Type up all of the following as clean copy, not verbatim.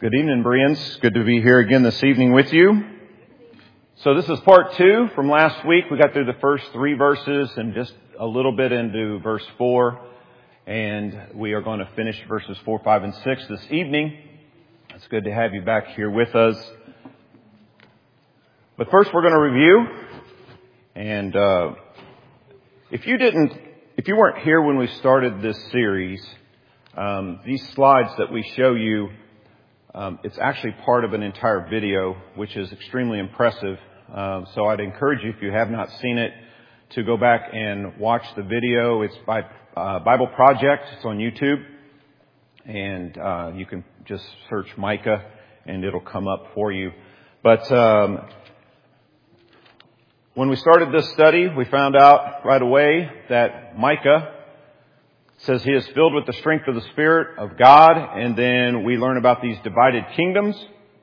Good evening, Bereans. Good to be here again this evening with you. So this is part 2 from last week. We got through the first 3 verses and just a little bit into verse 4. And we are going to finish verses 4, 5, and 6 this evening. It's good to have you back here with us. But first we're going to review. And if you weren't here when we started this series, these slides that we show you, it's actually part of an entire video, which is extremely impressive. So I'd encourage you, if you have not seen it, to go back and watch the video. It's by Bible Project. It's on YouTube. And you can just search Micah, and it'll come up for you. But when we started this study, we found out right away that Micah says he is filled with the strength of the Spirit of God, and then we learn about these divided kingdoms.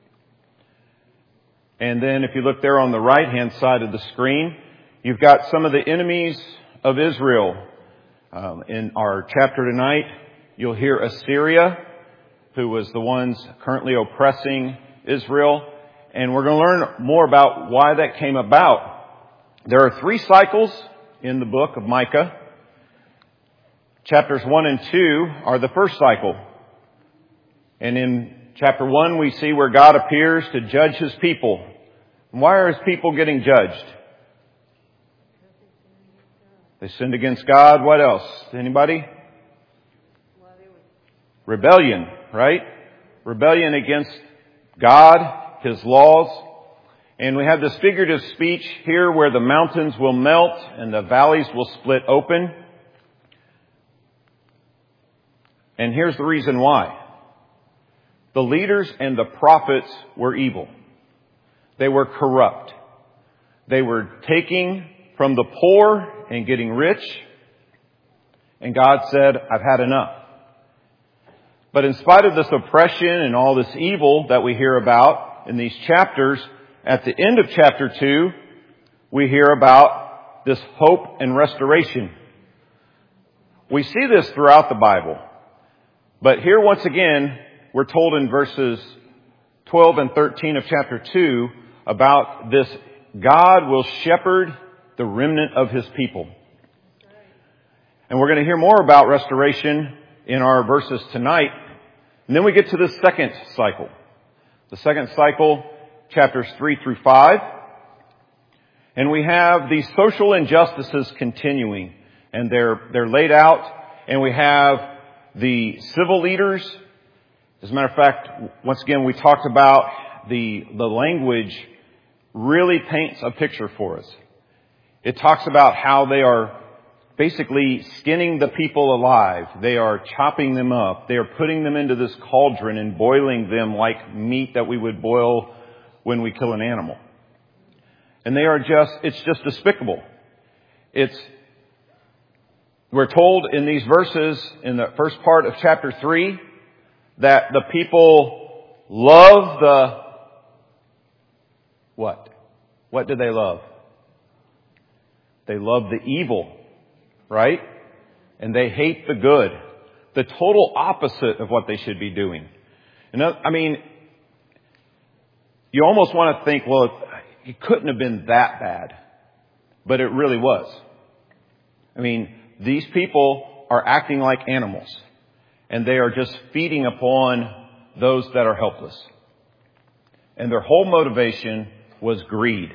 And then if you look there on the right-hand side of the screen, you've got some of the enemies of Israel. In our chapter tonight, you'll hear Assyria, who was the ones currently oppressing Israel. And we're going to learn more about why that came about. There are 3 cycles in the book of Micah. Chapters 1 and 2 are the first cycle. And in chapter 1, we see where God appears to judge His people. And why are His people getting judged? They sinned against God. What else? Anybody? Rebellion, right? Rebellion against God, His laws. And we have this figurative speech here where the mountains will melt and the valleys will split open. And here's the reason why. The leaders and the prophets were evil. They were corrupt. They were taking from the poor and getting rich. And God said, I've had enough. But in spite of this oppression and all this evil that we hear about in these chapters, at the end of chapter 2, we hear about this hope and restoration. We see this throughout the Bible. But here once again, we're told in verses 12 and 13 of chapter 2 about this God will shepherd the remnant of His people. And we're going to hear more about restoration in our verses tonight. And then we get to the second cycle. The second cycle, chapters 3 through 5. And we have these social injustices continuing. And they're laid out. And we have the civil leaders. As a matter of fact, once again, we talked about the language really paints a picture for us. It talks about how they are basically skinning the people alive. They are chopping them up. They are putting them into this cauldron and boiling them like meat that we would boil when we kill an animal. And it's just despicable. We're told in these verses, in the first part of chapter 3, that the people love the what? What do they love? They love the evil, right? And they hate the good. The total opposite of what they should be doing. I mean, you almost want to think, well, it couldn't have been that bad. But it really was. I mean, these people are acting like animals, and they are just feeding upon those that are helpless. And their whole motivation was greed.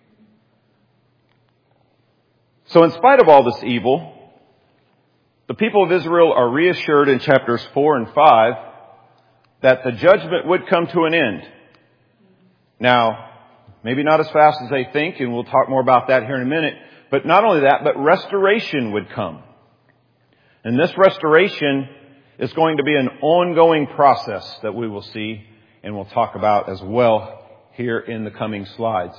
So in spite of all this evil, the people of Israel are reassured in chapters 4 and 5 that the judgment would come to an end. Now, maybe not as fast as they think, and we'll talk more about that here in a minute. But not only that, but restoration would come. And this restoration is going to be an ongoing process that we will see and we'll talk about as well here in the coming slides.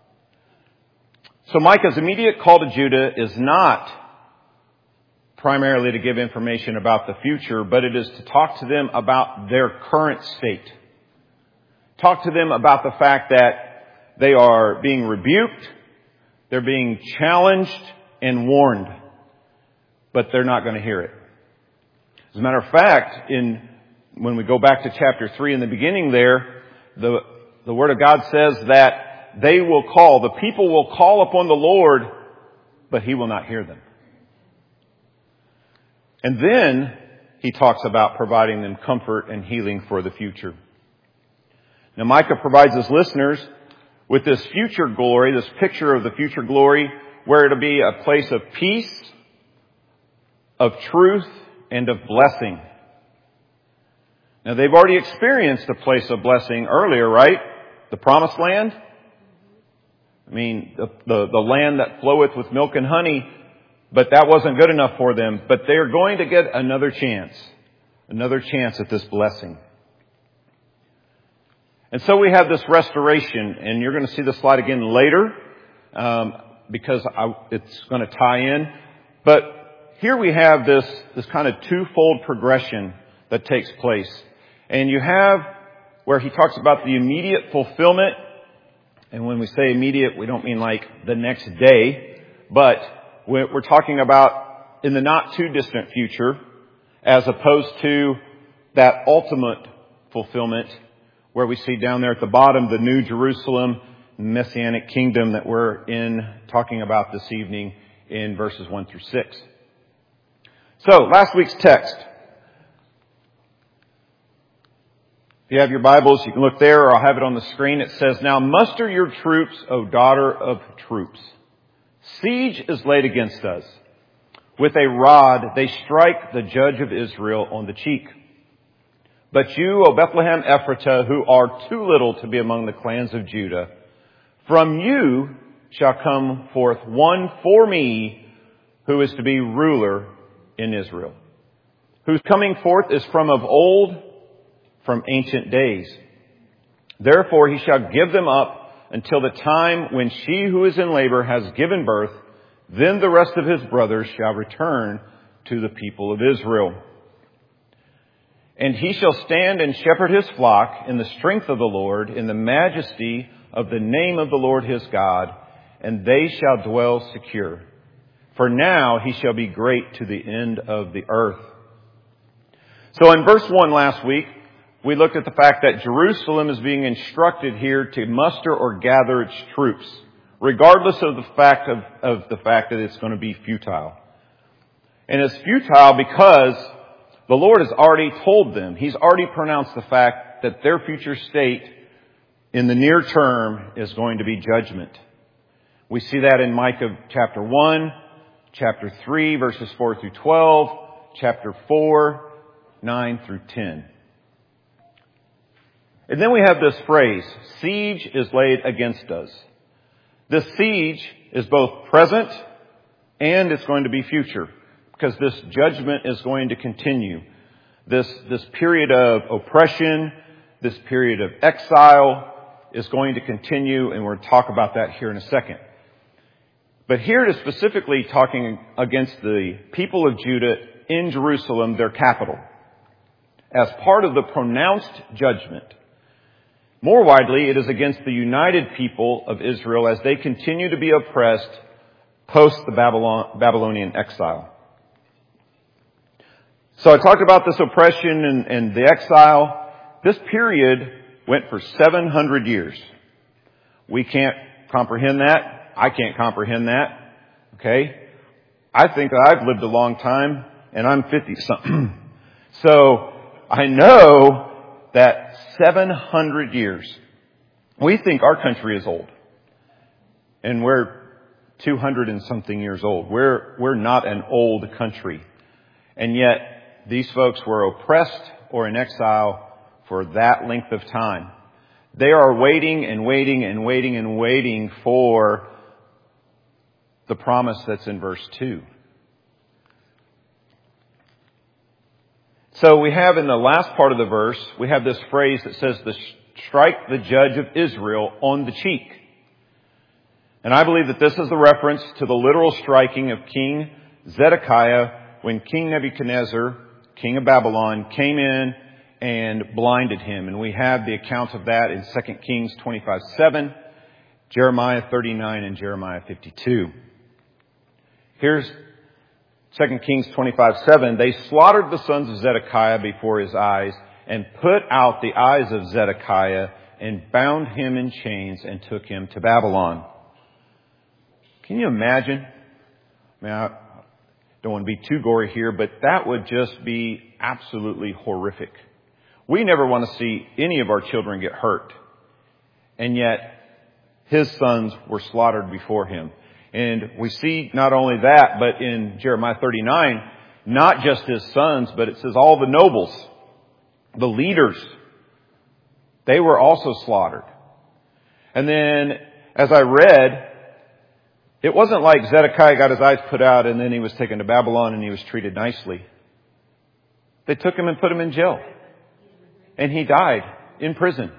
So Micah's immediate call to Judah is not primarily to give information about the future, but it is to talk to them about their current state. Talk to them about the fact that they are being rebuked, they're being challenged and warned, but they're not going to hear it. As a matter of fact, in when we go back to chapter 3 in the beginning there, the Word of God says that the people will call upon the Lord, but He will not hear them. And then He talks about providing them comfort and healing for the future. Now Micah provides his listeners with this future glory, this picture of the future glory, where it'll be a place of peace, of truth, and of blessing. Now they've already experienced a place of blessing earlier, right? The promised land. I mean, the land that floweth with milk and honey, but that wasn't good enough for them. But they're going to get another chance at this blessing. And so we have this restoration, and you're going to see the slide again later, because it's going to tie in. But here we have this kind of twofold progression that takes place. And you have where he talks about the immediate fulfillment. And when we say immediate, we don't mean like the next day, but we're talking about in the not too distant future, as opposed to that ultimate fulfillment where we see down there at the bottom the New Jerusalem, Messianic kingdom that we're talking about this evening in verses 1 through 6. So, last week's text. If you have your Bibles, you can look there, or I'll have it on the screen. It says, "Now muster your troops, O daughter of troops. Siege is laid against us. With a rod they strike the judge of Israel on the cheek. But you, O Bethlehem Ephratah, who are too little to be among the clans of Judah, from you shall come forth one for me, who is to be ruler in Israel, whose coming forth is from of old, from ancient days. Therefore he shall give them up until the time when she who is in labor has given birth. Then the rest of his brothers shall return to the people of Israel. And he shall stand and shepherd his flock in the strength of the Lord, in the majesty of the name of the Lord his God, and they shall dwell secure. For now he shall be great to the end of the earth." So in verse 1 last week, we looked at the fact that Jerusalem is being instructed here to muster or gather its troops, regardless of the fact that it's going to be futile. And it's futile because the Lord has already told them. He's already pronounced the fact that their future state in the near term is going to be judgment. We see that in Micah chapter 1, chapter 3, verses 4 through 12, chapter 4, 9 through 10. And then we have this phrase, siege is laid against us. This siege is both present and it's going to be future, because this judgment is going to continue. This period of oppression, this period of exile is going to continue, and we're going to talk about that here in a second. But here it is specifically talking against the people of Judah in Jerusalem, their capital, as part of the pronounced judgment. More widely, it is against the united people of Israel as they continue to be oppressed post the Babylonian exile. So I talked about this oppression and the exile. This period went for 700 years. We can't comprehend that. I can't comprehend that. Okay? I think I've lived a long time, and I'm 50-something. So I know that 700 years. We think our country is old. And we're 200 and something years old. We're not an old country. And yet, these folks were oppressed or in exile for that length of time. They are waiting and waiting and waiting and waiting for the promise that's in verse 2. So we have in the last part of the verse, we have this phrase that says, "Strike the judge of Israel on the cheek." And I believe that this is the reference to the literal striking of King Zedekiah when King Nebuchadnezzar, king of Babylon, came in and blinded him. And we have the account of that in 2 Kings 25:7, Jeremiah 39, and Jeremiah 52. Here's 2 Kings 25:7. "They slaughtered the sons of Zedekiah before his eyes, and put out the eyes of Zedekiah and bound him in chains and took him to Babylon. Can you imagine? I mean, I don't want to be too gory here, but that would just be absolutely horrific. We never want to see any of our children get hurt. And yet, his sons were slaughtered before him. And we see not only that, but in Jeremiah 39, not just his sons, but it says all the nobles, the leaders, they were also slaughtered. And then, as I read, it wasn't like Zedekiah got his eyes put out and then he was taken to Babylon and he was treated nicely. They took him and put him in jail. And he died in prison.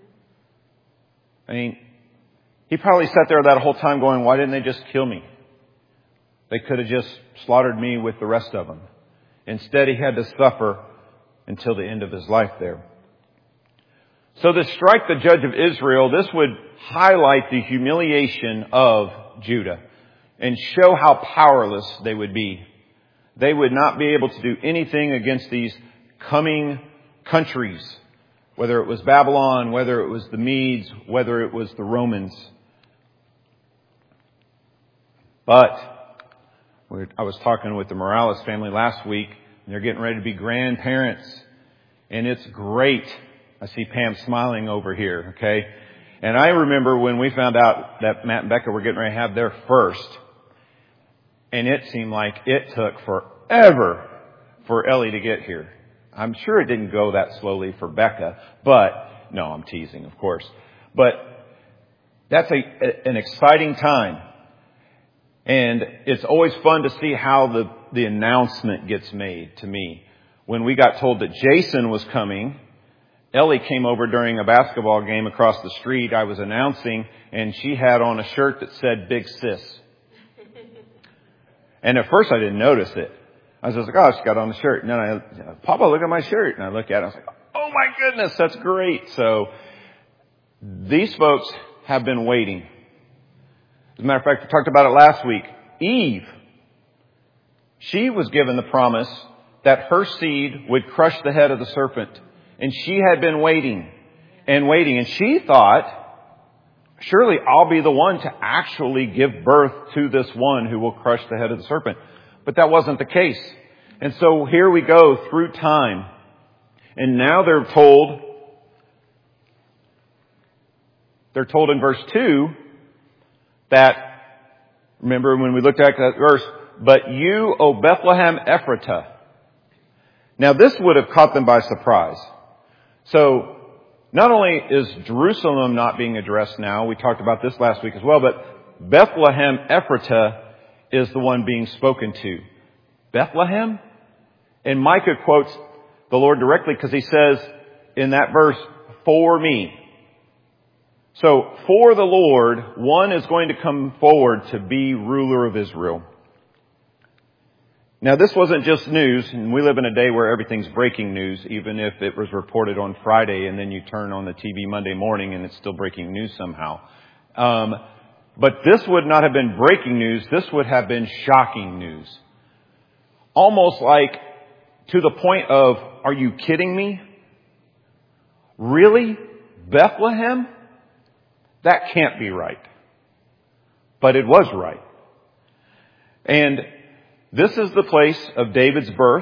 I mean, he probably sat there that whole time going, why didn't they just kill me? They could have just slaughtered me with the rest of them. Instead, he had to suffer until the end of his life there. So to strike the judge of Israel, this would highlight the humiliation of Judah and show how powerless they would be. They would not be able to do anything against these coming countries, whether it was Babylon, whether it was the Medes, whether it was the Romans. But I was talking with the Morales family last week, and they're getting ready to be grandparents. And it's great. I see Pam smiling over here, okay? And I remember when we found out that Matt and Becca were getting ready to have their first, and it seemed like it took forever for Ellie to get here. I'm sure it didn't go that slowly for Becca, but, no, I'm teasing, of course. But that's an exciting time. And it's always fun to see how the announcement gets made to me. When we got told that Jason was coming, Ellie came over during a basketball game across the street. I was announcing, and she had on a shirt that said Big Sis. And at first I didn't notice it. I was just like, oh, she got on the shirt. And then Papa, look at my shirt. And I look at it. I was like, oh my goodness, that's great. So these folks have been waiting. As a matter of fact, we talked about it last week. Eve, she was given the promise that her seed would crush the head of the serpent. And she had been waiting and waiting. And she thought, surely I'll be the one to actually give birth to this one who will crush the head of the serpent. But that wasn't the case. And so here we go through time. And now they're told in verse 2 that, remember when we looked at that verse, but you, O Bethlehem Ephratah. Now this would have caught them by surprise. So not only is Jerusalem not being addressed now, we talked about this last week as well, but Bethlehem Ephratah is the one being spoken to. Bethlehem? And Micah quotes the Lord directly because he says in that verse, for me. So for the Lord, one is going to come forward to be ruler of Israel. Now this wasn't just news, and we live in a day where everything's breaking news, even if it was reported on Friday and then you turn on the TV Monday morning and it's still breaking news somehow. But this would not have been breaking news. This would have been shocking news. Almost like to the point of, are you kidding me? Really? Bethlehem? That can't be right. But it was right. And this is the place of David's birth.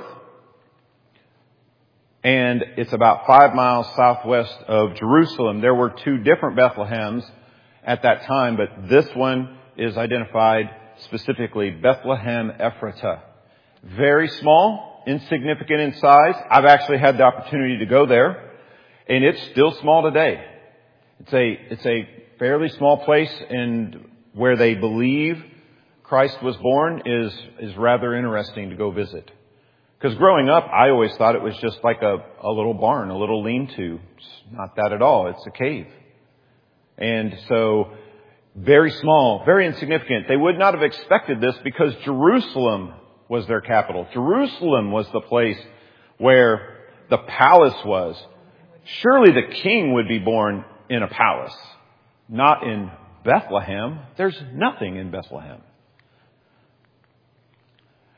And it's about 5 miles southwest of Jerusalem. There were 2 different Bethlehems at that time, but this one is identified specifically Bethlehem Ephratah. Very small, insignificant in size. I've actually had the opportunity to go there, and it's still small today. It's a fairly small place, and where they believe Christ was born is rather interesting to go visit. Because growing up, I always thought it was just like a little barn, a little lean-to. It's not that at all. It's a cave. And so, very small, very insignificant. They would not have expected this because Jerusalem was their capital. Jerusalem was the place where the palace was. Surely the king would be born in a palace, not in Bethlehem. There's nothing in Bethlehem.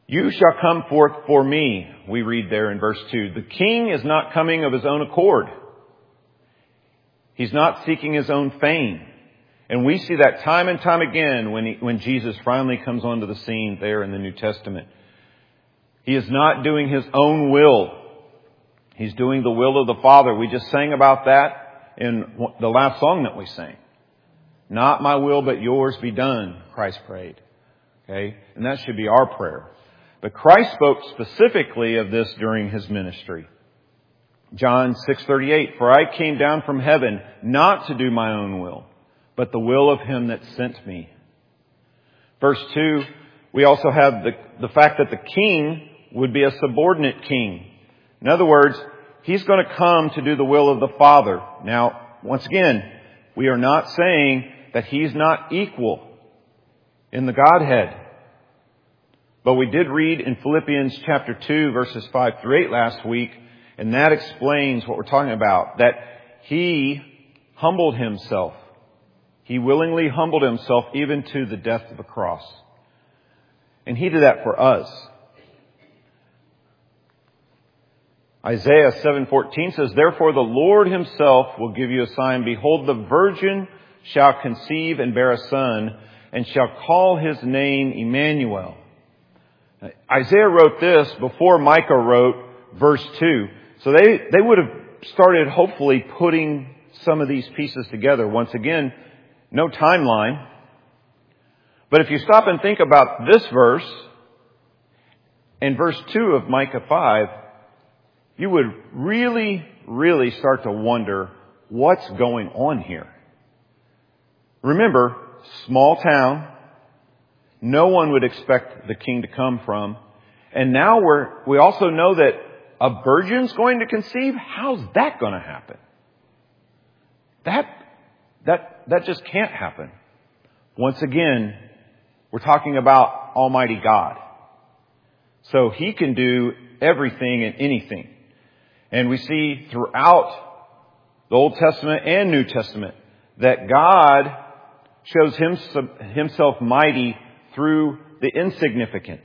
You shall come forth for me, we read there in verse 2. The king is not coming of his own accord. He's not seeking his own fame. And we see that time and time again when Jesus finally comes onto the scene there in the New Testament. He is not doing his own will. He's doing the will of the Father. We just sang about that in the last song that we sang. Not my will, but yours be done, Christ prayed. Okay? And that should be our prayer. But Christ spoke specifically of this during his ministry. John 6:38, for I came down from heaven not to do my own will, but the will of him that sent me. Verse 2, we also have the fact that the king would be a subordinate king. In other words, he's going to come to do the will of the Father. Now, once again, we are not saying that he's not equal in the Godhead. But we did read in Philippians chapter 2, verses 5 through 8 last week, and that explains what we're talking about, that he humbled himself. He willingly humbled himself even to the death of a cross. And he did that for us. Isaiah 7:14 says, therefore the Lord himself will give you a sign. Behold, the virgin shall conceive and bear a son, and shall call his name Emmanuel. Isaiah wrote this before Micah wrote verse 2. So they would have started hopefully putting some of these pieces together. Once again, no timeline. But if you stop and think about this verse and verse 2 of Micah 5, you would really, really start to wonder what's going on here. Remember, small town. No one would expect the king to come from. And now we also know that a virgin's going to conceive. How's that going to happen? That just can't happen. Once again, we're talking about Almighty God. So he can do everything and anything. And we see throughout the Old Testament and New Testament that God shows himself mighty through the insignificant.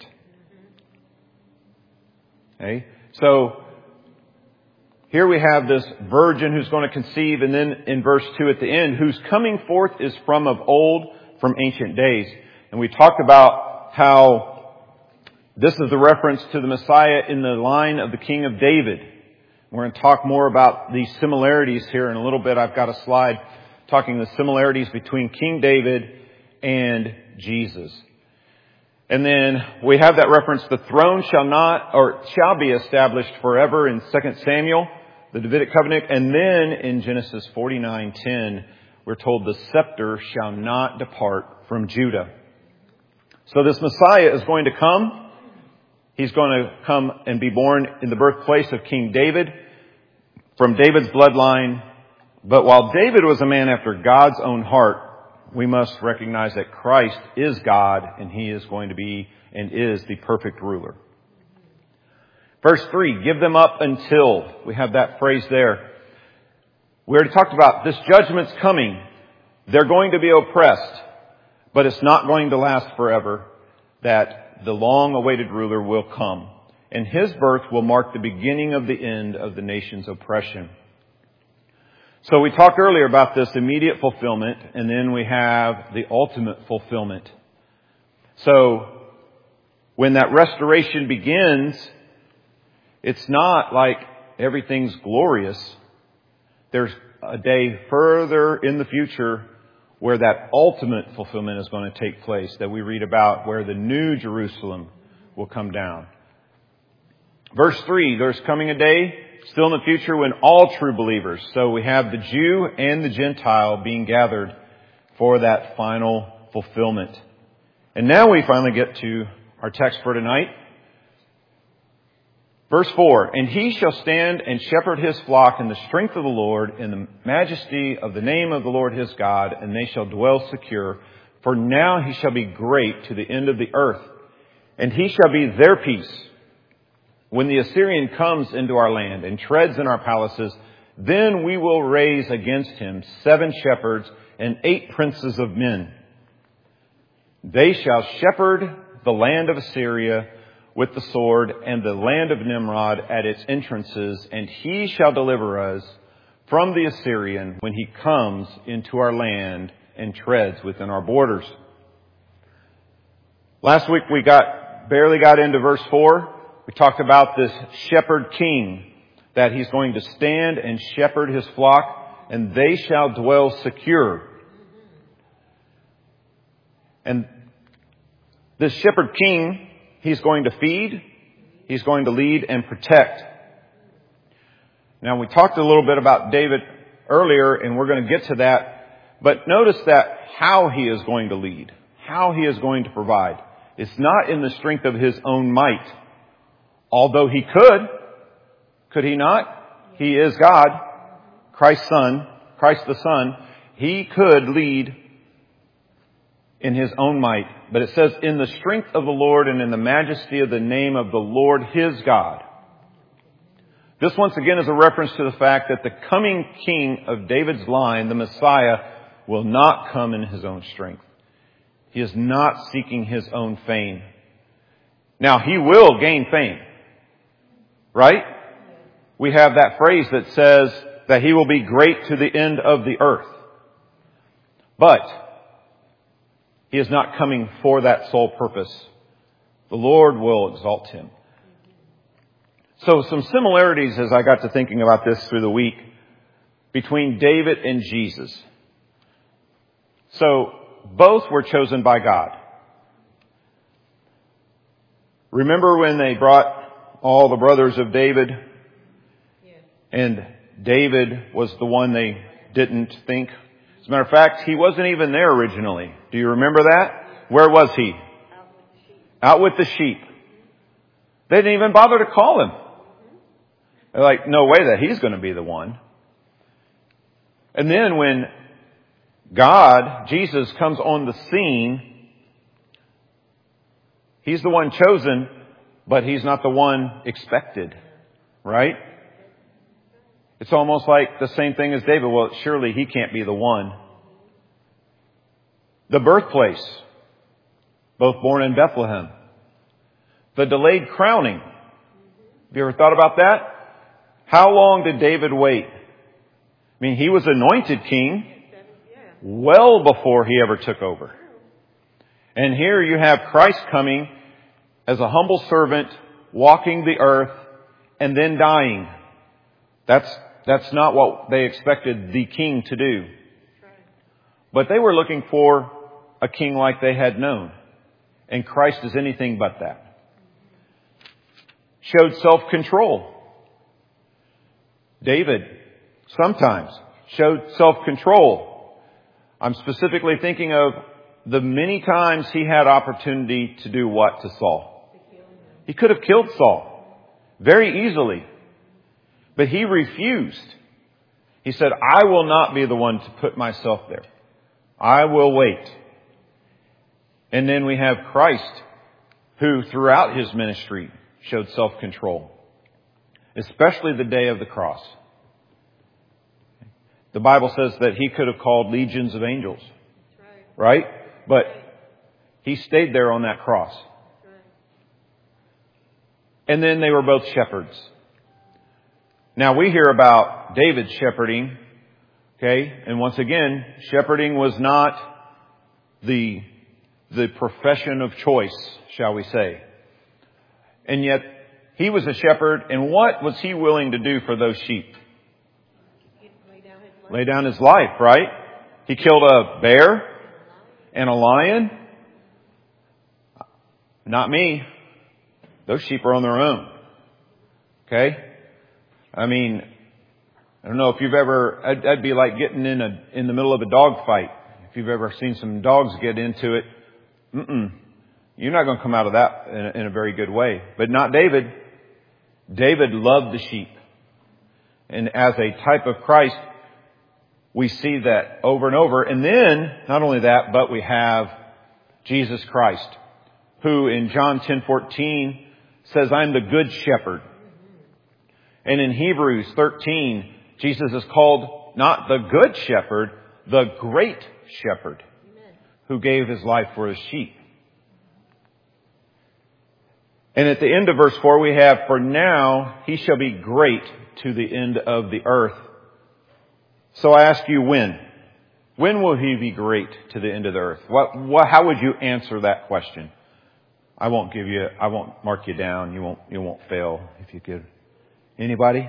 Okay? So here we have this virgin who's going to conceive, and then in verse 2 at the end, whose coming forth is from of old, from ancient days. And we talked about how this is the reference to the Messiah in the line of the King of David. We're going to talk more about these similarities here in a little bit. I've got a slide talking the similarities between King David and Jesus. And then we have that reference, the throne shall be established forever in 2 Samuel, the Davidic covenant. And then in Genesis 49:10, we're told the scepter shall not depart from Judah. So this Messiah is going to come. He's going to come and be born in the birthplace of King David, from David's bloodline. But while David was a man after God's own heart, we must recognize that Christ is God, and he is going to be and is the perfect ruler. Verse 3, give them up until. We have that phrase there. We already talked about this judgment's coming. They're going to be oppressed, but it's not going to last forever. That the long-awaited ruler will come, and his birth will mark the beginning of the end of the nation's oppression. So we talked earlier about this immediate fulfillment, and then we have the ultimate fulfillment. So when that restoration begins, it's not like everything's glorious. There's a day further in the future where that ultimate fulfillment is going to take place, that we read about, where the new Jerusalem will come down. Verse 3, there's coming a day still in the future when all true believers, so we have the Jew and the Gentile being gathered for that final fulfillment. And now we finally get to our text for tonight. Verse 4, and he shall stand and shepherd his flock in the strength of the Lord, in the majesty of the name of the Lord his God, and they shall dwell secure. For now he shall be great to the end of the earth, and he shall be their peace. When the Assyrian comes into our land and treads in our palaces, then we will raise against him 7 shepherds and 8 princes of men. They shall shepherd the land of Assyria with the sword and the land of Nimrod at its entrances, and he shall deliver us from the Assyrian when he comes into our land and treads within our borders. Last week we barely got into verse 4. We talked about this shepherd king, that he's going to stand and shepherd his flock, and they shall dwell secure. And this shepherd king, he's going to feed, he's going to lead and protect. Now we talked a little bit about David earlier, and we're going to get to that. But notice that how he is going to lead, how he is going to provide. It's not in the strength of his own might. Although he could he not? He is God, Christ the Son. He could lead in his own might. But it says, in the strength of the Lord and in the majesty of the name of the Lord his God. This once again is a reference to the fact that the coming king of David's line, the Messiah, will not come in his own strength. He is not seeking his own fame. Now, he will gain fame. Right? We have that phrase that says that he will be great to the end of the earth. But he is not coming for that sole purpose. The Lord will exalt him. So some similarities as I got to thinking about this through the week between David and Jesus. So both were chosen by God. Remember when they brought all the brothers of David, and David was the one they didn't think? As a matter of fact, he wasn't even there originally. Do you remember that? Where was he? Out with the sheep. They didn't even bother to call him. They're like, no way that he's going to be the one. And then when Jesus comes on the scene, he's the one chosen, but he's not the one expected. Right? It's almost like the same thing as David. Well, surely he can't be the one. The birthplace, both born in Bethlehem. The delayed crowning. Have you ever thought about that? How long did David wait? I mean, he was anointed king well before he ever took over. And here you have Christ coming as a humble servant, walking the earth, and then dying. That's not what they expected the king to do. But they were looking for a king like they had known. And Christ is anything but that. Showed self-control. David sometimes showed self-control. I'm specifically thinking of the many times he had opportunity to do what to Saul? He could have killed Saul very easily. But he refused. He said, I will not be the one to put myself there. I will wait. And then we have Christ, who throughout his ministry showed self-control, especially the day of the cross. The Bible says that he could have called legions of angels. Right? But he stayed there on that cross. And then they were both shepherds. Now we hear about David shepherding, okay? And once again, shepherding was not the profession of choice, shall we say. And yet, he was a shepherd, and what was he willing to do for those sheep? Lay down his life, right? He killed a bear and a lion. Not me. Those sheep are on their own. Okay? I mean, I don't know if you've ever, that'd be like getting in the middle of a dog fight. If you've ever seen some dogs get into it, you're not going to come out of that in a very good way. But not David. David loved the sheep. And as a type of Christ, we see that over and over. And then, not only that, but we have Jesus Christ, who in John 10:14 says, I'm the good shepherd. And in Hebrews 13, Jesus is called not the good shepherd, the great shepherd, who gave his life for his sheep. And at the end of verse 4 we have, for now he shall be great to the end of the earth. So I ask you, when? When will he be great to the end of the earth? How would you answer that question? I won't mark you down. You won't fail if you could. Anybody?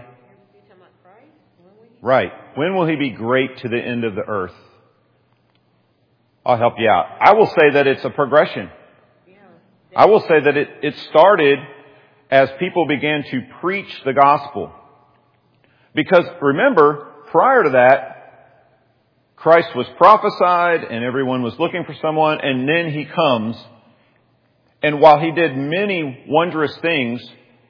Right. When will he be great to the end of the earth? I'll help you out. I will say that it's a progression. I will say that it started as people began to preach the gospel. Because remember, prior to that, Christ was prophesied and everyone was looking for someone, and then he comes. And while he did many wondrous things,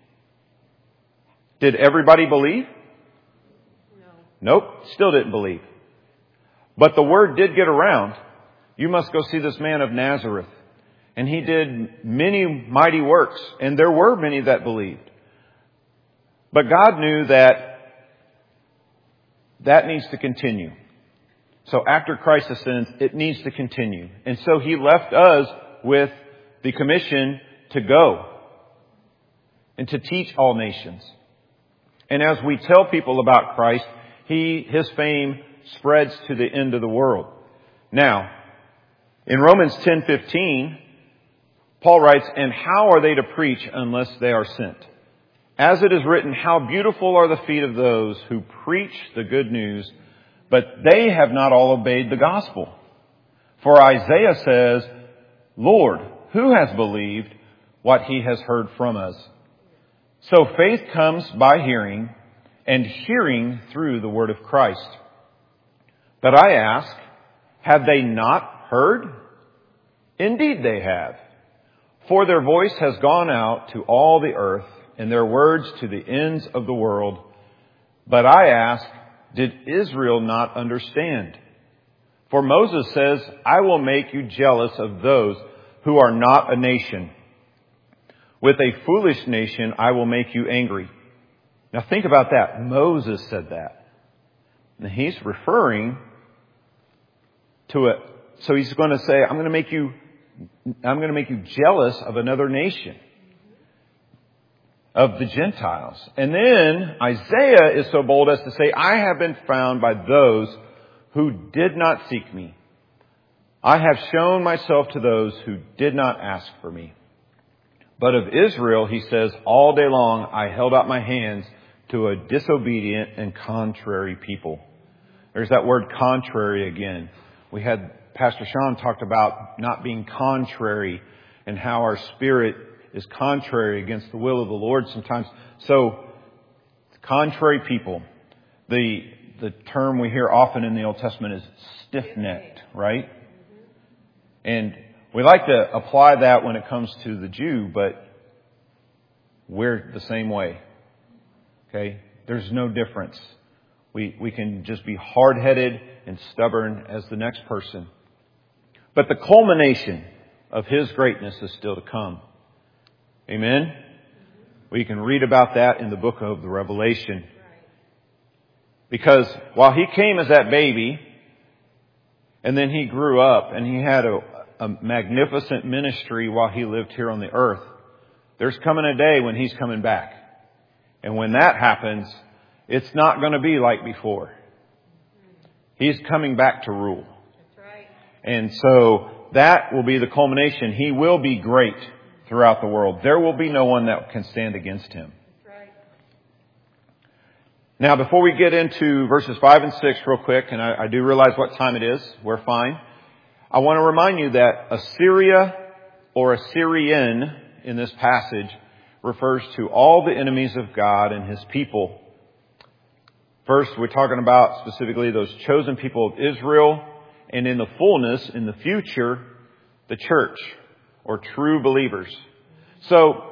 did everybody believe? No. Nope, still didn't believe. But the word did get around. You must go see this man of Nazareth. And he did many mighty works, and there were many that believed. But God knew that needs to continue. So after Christ ascends, it needs to continue. And so he left us with the commission to go and to teach all nations. And as we tell people about Christ, his fame spreads to the end of the world. Now, in Romans 10:15, Paul writes, and how are they to preach unless they are sent? As it is written, how beautiful are the feet of those who preach the good news, but they have not all obeyed the gospel. For Isaiah says, Lord, who has believed what he has heard from us? So faith comes by hearing, and hearing through the word of Christ. But I ask, have they not heard? Indeed they have. For their voice has gone out to all the earth, and their words to the ends of the world. But I ask, did Israel not understand? For Moses says, I will make you jealous of those who are not a nation. With a foolish nation I will make you angry. Now think about that. Moses said that. And he's referring to it. So he's going to say, I'm going to make you jealous of another nation, of the Gentiles. And then Isaiah is so bold as to say, I have been found by those who did not seek me. I have shown myself to those who did not ask for me. But of Israel, he says, all day long I held out my hands to a disobedient and contrary people. There's that word contrary again. We had Pastor Sean talked about not being contrary and how our spirit is contrary against the will of the Lord sometimes. So, contrary people. The term we hear often in the Old Testament is stiff-necked, right? And we like to apply that when it comes to the Jew, but we're the same way. Okay? There's no difference. We can just be hard-headed and stubborn as the next person. But the culmination of his greatness is still to come. Amen? We can read about that in the book of the Revelation. Because while he came as that baby, and then he grew up, and he had a magnificent ministry while he lived here on the earth, there's coming a day when he's coming back. And when that happens, it's not going to be like before. He's coming back to rule. And so that will be the culmination. He will be great throughout the world. There will be no one that can stand against him. Now, before we get into verses 5 and 6 real quick, and I do realize what time it is. We're fine. I want to remind you that Assyria or Assyrian in this passage refers to all the enemies of God and his people. First, we're talking about specifically those chosen people of Israel, and in the fullness, in the future, the church or true believers. So,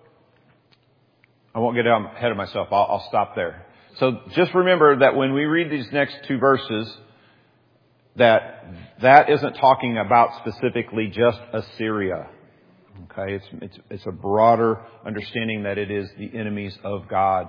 I won't get ahead of myself. I'll stop there. So just remember that when we read these next two verses, that isn't talking about specifically just Assyria. Okay, it's a broader understanding that it is the enemies of God.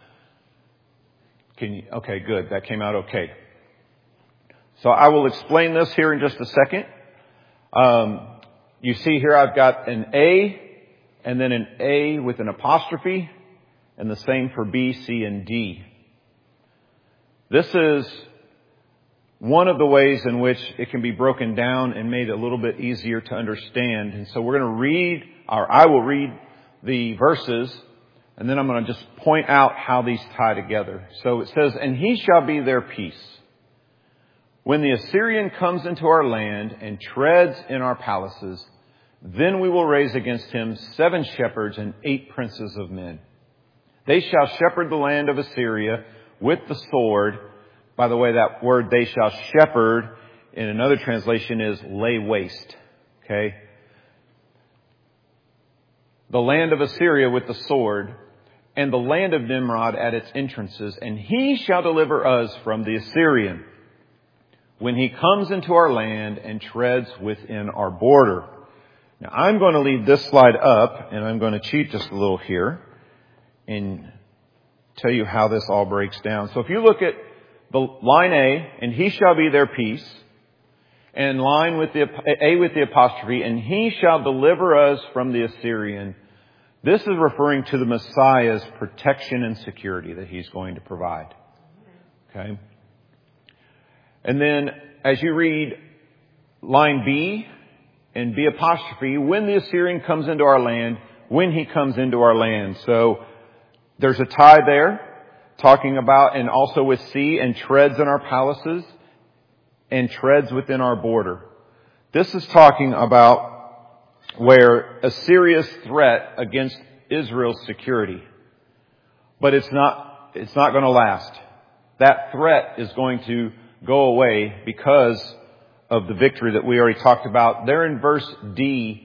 Okay, good. That came out okay. So I will explain this here in just a second. You see here I've got an A and then an A with an apostrophe, and the same for B, C, and D. This is one of the ways in which it can be broken down and made a little bit easier to understand. And so we're going to I will read the verses, and then I'm going to just point out how these tie together. So it says, "And he shall be their peace. When the Assyrian comes into our land and treads in our palaces, then we will raise against him 7 shepherds and 8 princes of men. They shall shepherd the land of Assyria with the sword." By the way, that word "they shall shepherd" in another translation is lay waste. Okay? "The land of Assyria with the sword, and the land of Nimrod at its entrances, and he shall deliver us from the Assyrian when he comes into our land and treads within our border." Now, I'm going to leave this slide up, and I'm going to cheat just a little here and tell you how this all breaks down. So if you look at the line A, "and he shall be their peace," and line with the A with the apostrophe, "and he shall deliver us from the Assyrian," this is referring to the Messiah's protection and security that he's going to provide. Okay? And then as you read line B and B apostrophe, "when the Assyrian comes into our land," when he comes into our land. So there's a tie there talking about, and also with C, "and treads in our palaces," and "treads within our border." This is talking about where Assyria's threat against Israel's security. But it's not going to last. That threat is going to go away because of the victory that we already talked about. There in verse D,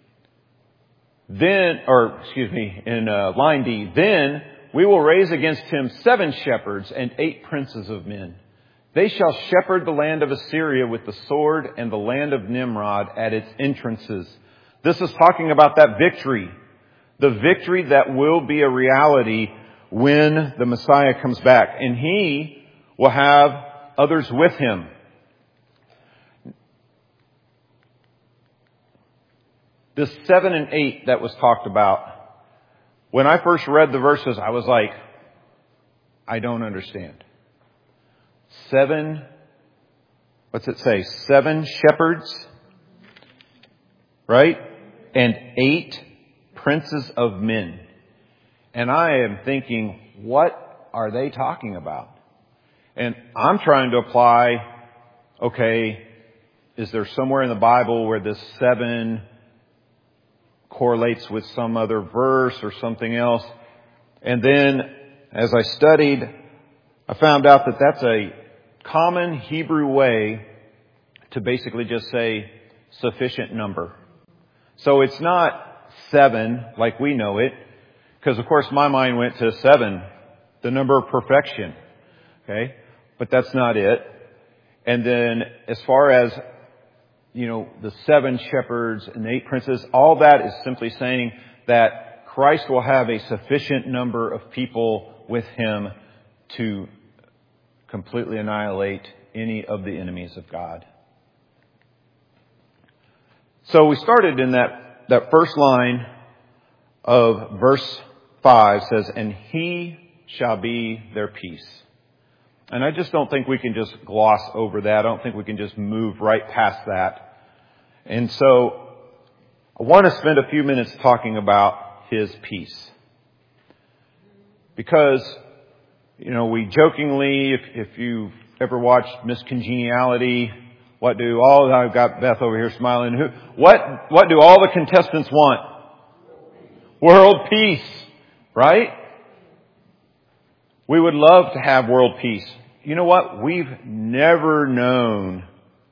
in line D, "Then we will raise against him 7 shepherds and 8 princes of men. They shall shepherd the land of Assyria with the sword, and the land of Nimrod at its entrances." This is talking about that victory. The victory that will be a reality when the Messiah comes back. And he will have others with him. This 7 and 8 that was talked about, when I first read the verses, I was like, I don't understand. 7, what's it say? 7 shepherds, right? And 8 princes of men. And I am thinking, what are they talking about? And I'm trying to apply, okay, is there somewhere in the Bible where this 7 correlates with some other verse or something else? And then as I studied, I found out that that's a common Hebrew way to basically just say sufficient number. So it's not 7 like we know it, because of course my mind went to 7, the number of perfection. Okay? But that's not it. And then as far as, the 7 shepherds and the 8 princes, all that is simply saying that Christ will have a sufficient number of people with him to completely annihilate any of the enemies of God. So we started in that first line of verse 5 says, "And he shall be their peace." And I just don't think we can just gloss over that. I don't think we can just move right past that. And so I want to spend a few minutes talking about his peace. Because, we jokingly, if you've ever watched Miss Congeniality, I've got Beth over here smiling. What do all the contestants want? World peace, right? We would love to have world peace. You know what? We've never known,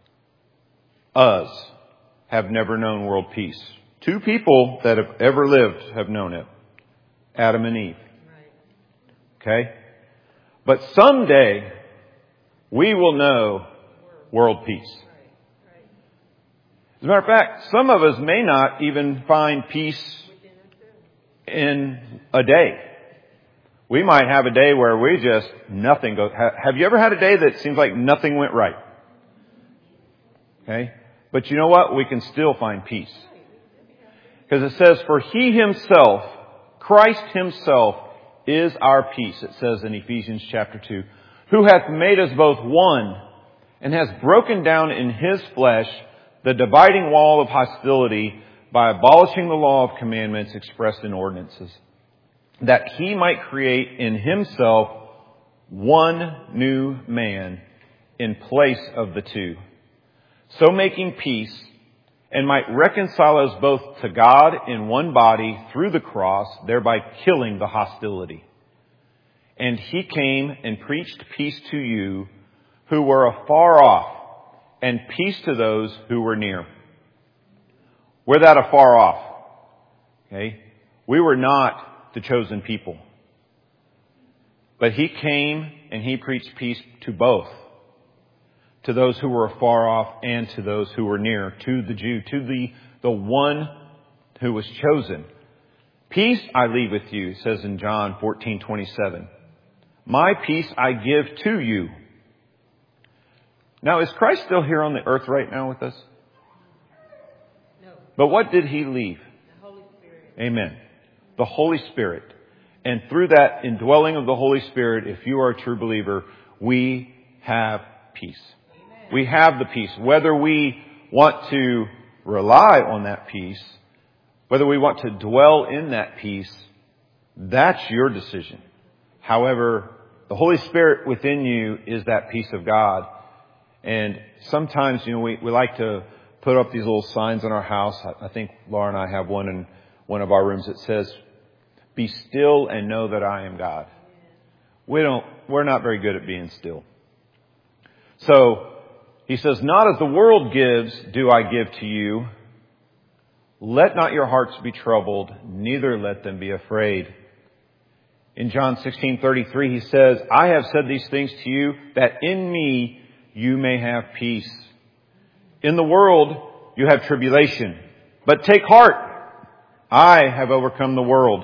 have never known world peace. 2 people that have ever lived have known it. Adam and Eve. Okay? But someday, we will know world peace. As a matter of fact, some of us may not even find peace in a day. We might have a day where nothing goes. Have you ever had a day that seems like nothing went right? Okay? But you know what? We can still find peace. Because it says, for He Himself, Christ Himself, is our peace, it says in Ephesians chapter 2, who hath made us both one, and has broken down in His flesh the dividing wall of hostility by abolishing the law of commandments expressed in ordinances, that He might create in Himself one new man in place of the two, so making peace, and might reconcile us both to God in one body through the cross, thereby killing the hostility. And He came and preached peace to you who were afar off, and peace to those who were near. We're that afar off. Okay? We were not the chosen people. But He came and He preached peace to both. To those who were afar off and to those who were near, to the Jew, to the one who was chosen. Peace I leave with you, it says in John 14:27. My peace I give to you. Now, is Christ still here on the earth right now with us? No. But what did He leave? The Holy Spirit. Amen. The Holy Spirit. And through that indwelling of the Holy Spirit, if you are a true believer, we have peace. We have the peace. Whether we want to rely on that peace, whether we want to dwell in that peace, that's your decision. However, the Holy Spirit within you is that peace of God. And sometimes, we like to put up these little signs in our house. I think Laura and I have one in one of our rooms that says, be still and know that I am God. We're not very good at being still. So, He says, not as the world gives, do I give to you. Let not your hearts be troubled, neither let them be afraid. In John 16:33, He says, I have said these things to you, that in me you may have peace. In the world you have tribulation, but take heart. I have overcome the world.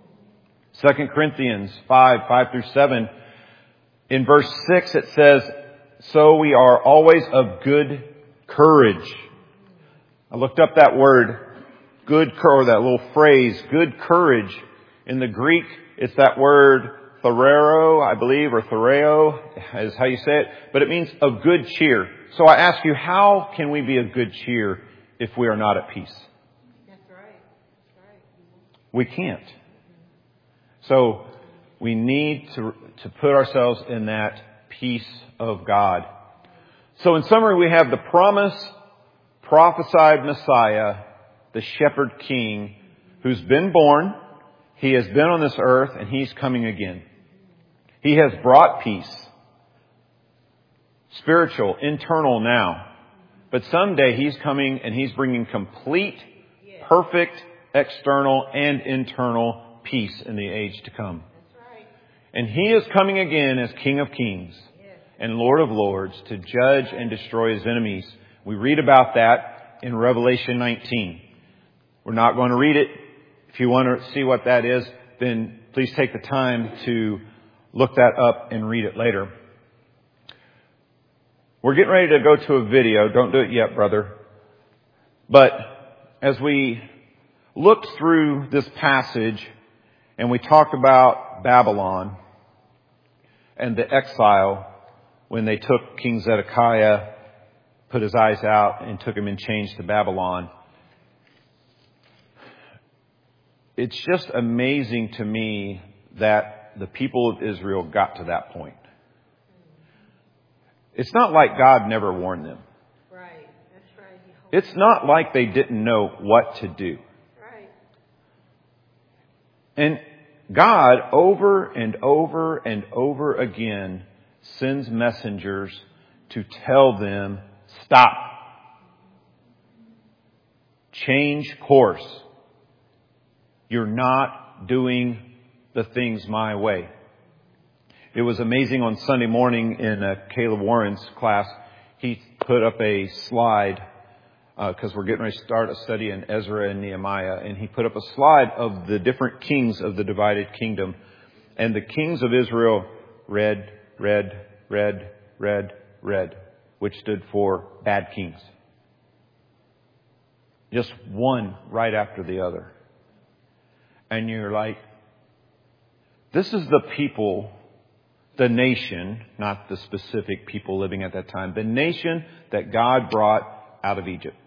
2 Corinthians 5:5-7. In verse 6 it says, so we are always of good courage. I looked up that word, good courage, that little phrase, good courage. In the Greek, it's that word thoreo, I believe, or thoreo is how you say it. But it means of good cheer. So I ask you, how can we be of good cheer if we are not at peace? That's right. That's right. We can't. So we need to put ourselves in that peace of God. So in summary, we have the prophesied Messiah, the Shepherd King, who's been born. He has been on this earth and He's coming again. He has brought peace. Spiritual, internal now. But someday He's coming and He's bringing complete, perfect, external and internal peace in the age to come. And He is coming again as King of Kings and Lord of Lords to judge and destroy His enemies. We read about that in Revelation 19. We're not going to read it. If you want to see what that is, then please take the time to look that up and read it later. We're getting ready to go to a video. Don't do it yet, brother. But as we looked through this passage and we talked about Babylon and the exile when they took King Zedekiah, put his eyes out and took him in chains to Babylon. It's just amazing to me that the people of Israel got to that point. It's not like God never warned them. Right. That's right. It's not like they didn't know what to do. Right. And God, over and over and over again, sends messengers to tell them, stop. Change course. You're not doing the things my way. It was amazing on Sunday morning in Caleb Warren's class. He put up a slide because we're getting ready to start a study in Ezra and Nehemiah. And he put up a slide of the different kings of the divided kingdom. And the kings of Israel, red, red, red, red, red, which stood for bad kings. Just one right after the other. And you're like, this is the people, the nation, not the specific people living at that time, the nation that God brought out of Egypt.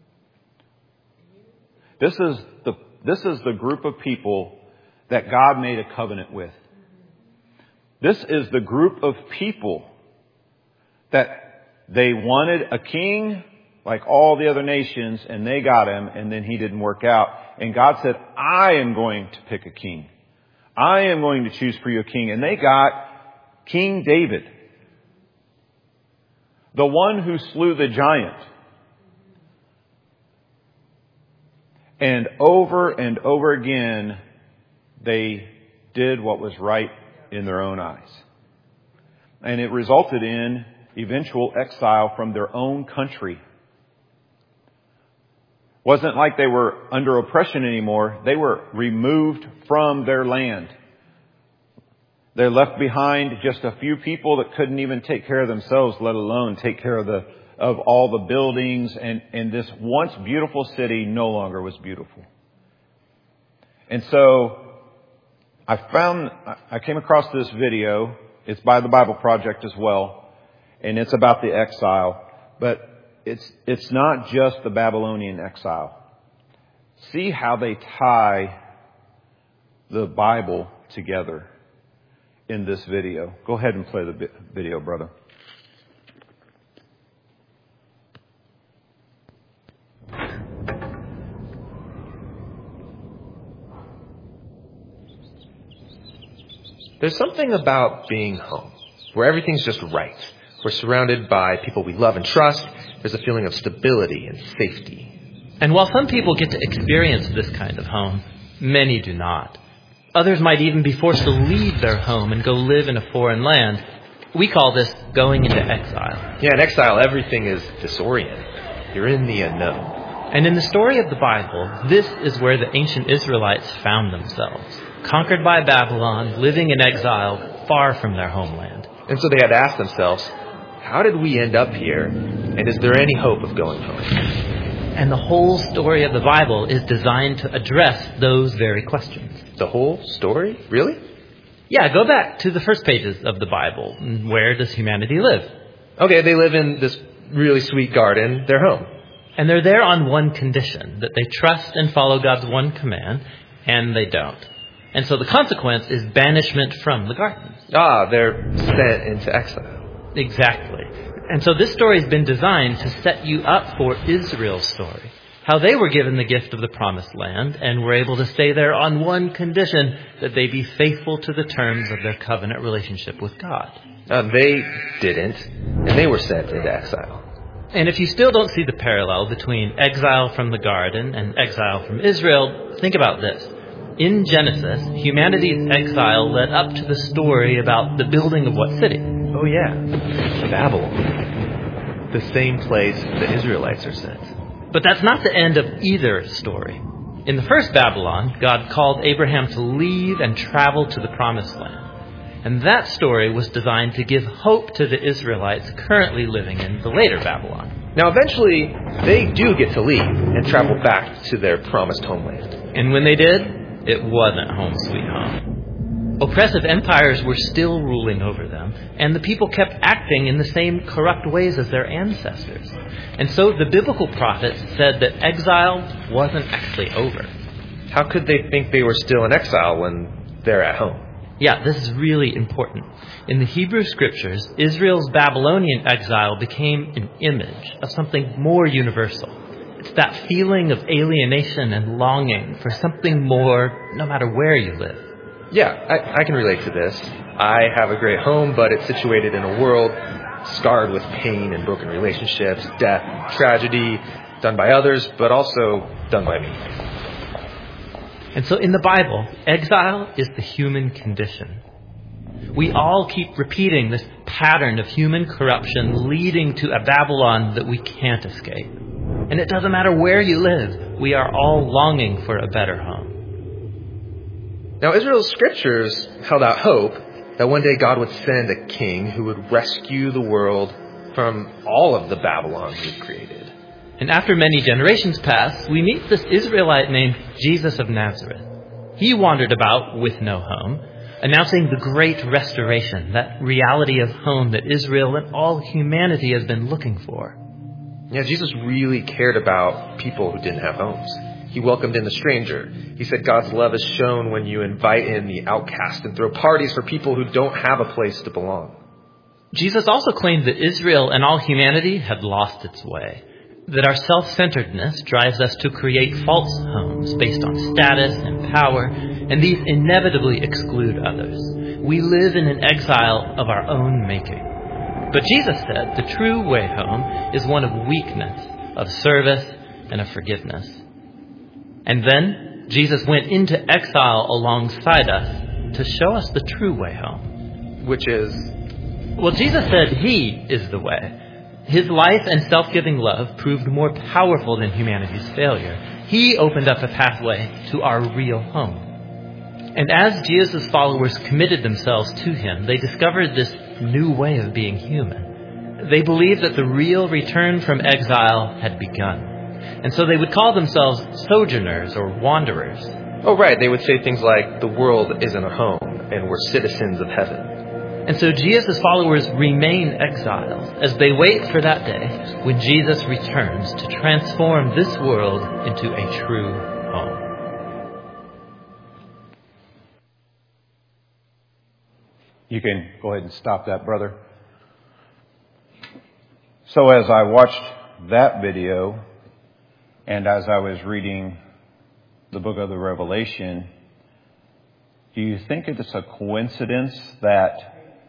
This is the group of people that God made a covenant with. This is the group of people that they wanted a king like all the other nations, and they got him, and then he didn't work out. And God said, I am going to pick a king. I am going to choose for you a king. And they got King David, the one who slew the giant. And over again, they did what was right in their own eyes. And it resulted in eventual exile from their own country. Wasn't like they were under oppression anymore. They were removed from their land. They left behind just a few people that couldn't even take care of themselves, let alone take care of all the buildings. And this once beautiful city no longer was beautiful. And so I came across this video. It's by the Bible Project as well. And it's about the exile. But it's not just the Babylonian exile. See how they tie the Bible together in this video. Go ahead and play the video, brother. There's something about being home, where everything's just right. We're surrounded by people we love and trust. There's a feeling of stability and safety. And while some people get to experience this kind of home, many do not. Others might even be forced to leave their home and go live in a foreign land. We call this going into exile. Yeah, in exile, everything is disoriented. You're in the unknown. And in the story of the Bible, this is where the ancient Israelites found themselves, conquered by Babylon, living in exile, far from their homeland. And so they had to ask themselves, how did we end up here? And is there any hope of going home? And the whole story of the Bible is designed to address those very questions. The whole story? Really? Yeah, go back to the first pages of the Bible. Where does humanity live? Okay, they live in this really sweet garden, their home. And they're there on one condition, that they trust and follow God's one command, and they don't. And so the consequence is banishment from the garden. They're sent into exile. Exactly. And so this story has been designed to set you up for Israel's story. How they were given the gift of the promised land and were able to stay there on one condition, that they be faithful to the terms of their covenant relationship with God. They didn't, and they were sent into exile. And if you still don't see the parallel between exile from the garden and exile from Israel, think about this. In Genesis, humanity's exile led up to the story about the building of what city? Oh yeah, Babylon. The same place the Israelites are sent. But that's not the end of either story. In the first Babylon, God called Abraham to leave and travel to the promised land. And that story was designed to give hope to the Israelites currently living in the later Babylon. Now eventually, they do get to leave and travel back to their promised homeland. And when they did, it wasn't home sweet home. Oppressive empires were still ruling over them, and the people kept acting in the same corrupt ways as their ancestors. And so the biblical prophets said that exile wasn't actually over. How could they think they were still in exile when they're at home? Yeah, this is really important. In the Hebrew Scriptures, Israel's Babylonian exile became an image of something more universal. It's that feeling of alienation and longing for something more, no matter where you live. Yeah, I can relate to this. I have a great home, but it's situated in a world scarred with pain and broken relationships, death, tragedy, done by others, but also done by me. And so in the Bible, exile is the human condition. We all keep repeating this pattern of human corruption leading to a Babylon that we can't escape. And it doesn't matter where you live, we are all longing for a better home. Now, Israel's scriptures held out hope that one day God would send a king who would rescue the world from all of the Babylon he created. And after many generations pass, we meet this Israelite named Jesus of Nazareth. He wandered about with no home, announcing the great restoration, that reality of home that Israel and all humanity has been looking for. Yeah, Jesus really cared about people who didn't have homes. He welcomed in the stranger. He said God's love is shown when you invite in the outcast and throw parties for people who don't have a place to belong. Jesus also claimed that Israel and all humanity had lost its way, that our self-centeredness drives us to create false homes based on status and power, and these inevitably exclude others. We live in an exile of our own making. But Jesus said the true way home is one of weakness, of service, and of forgiveness. And then Jesus went into exile alongside us to show us the true way home. Which is? Well, Jesus said He is the way. His life and self-giving love proved more powerful than humanity's failure. He opened up a pathway to our real home. And as Jesus' followers committed themselves to Him, they discovered this new way of being human. They believed that the real return from exile had begun. And so they would call themselves sojourners or wanderers. Oh, right. They would say things like, the world isn't a home, and we're citizens of heaven. And so Jesus' followers remain exiles as they wait for that day when Jesus returns to transform this world into a true home. You can go ahead and stop that, brother. So as I watched that video, and as I was reading the book of the Revelation, do you think it's a coincidence that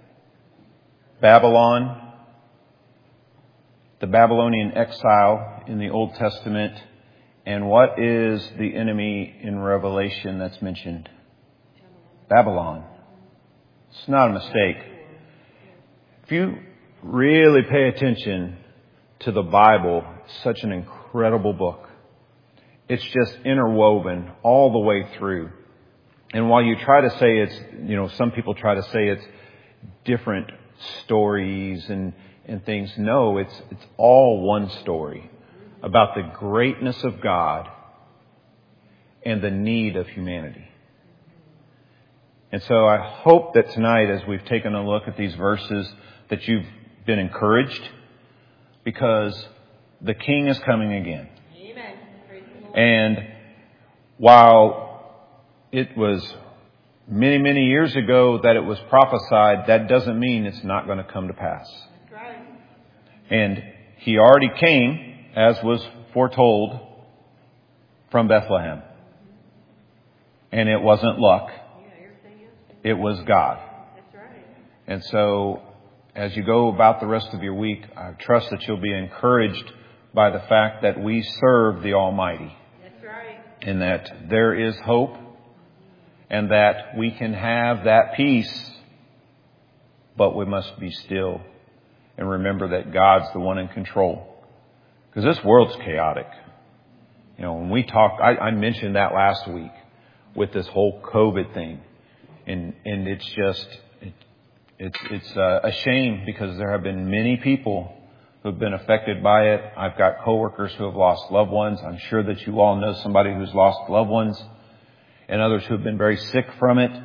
Babylon, the Babylonian exile in the Old Testament, and what is the enemy in Revelation that's mentioned? Babylon. It's not a mistake. If you really pay attention to the Bible, it's such an incredible book. It's just interwoven all the way through. And while you try to say it's, some people try to say it's different stories and things, no, it's all one story about the greatness of God and the need of humanity. And so I hope that tonight, as we've taken a look at these verses, that you've been encouraged, because the King is coming again. Amen. Praise the Lord. And while it was many, many years ago that it was prophesied, that doesn't mean it's not going to come to pass. That's right. And He already came, as was foretold, from Bethlehem. And it wasn't luck. It was God. That's right. And so, as you go about the rest of your week, I trust that you'll be encouraged by the fact that we serve the Almighty. That's right. And that there is hope, and that we can have that peace, but we must be still and remember that God's the one in control. Because this world's chaotic. When we talk, I mentioned that last week with this whole COVID thing. And it's just, it's a shame, because there have been many people who have been affected by it. I've got coworkers who have lost loved ones. I'm sure that you all know somebody who's lost loved ones, and others who have been very sick from it.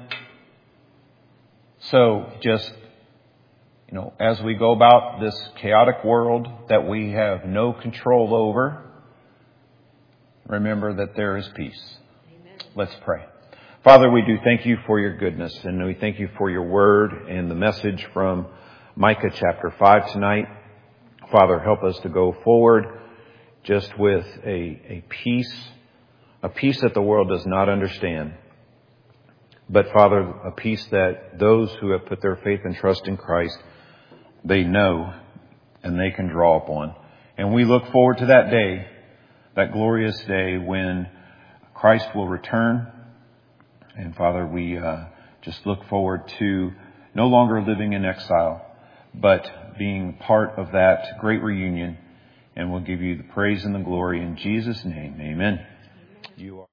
So just, as we go about this chaotic world that we have no control over, remember that there is peace. Amen. Let's pray. Father, we do thank You for Your goodness, and we thank You for Your word and the message from Micah chapter 5 tonight. Father, help us to go forward just with a peace that the world does not understand. But Father, a peace that those who have put their faith and trust in Christ, they know and they can draw upon. And we look forward to that day, that glorious day when Christ will return. And Father, we just look forward to no longer living in exile, but being part of that great reunion. And we'll give You the praise and the glory in Jesus' name. Amen. You are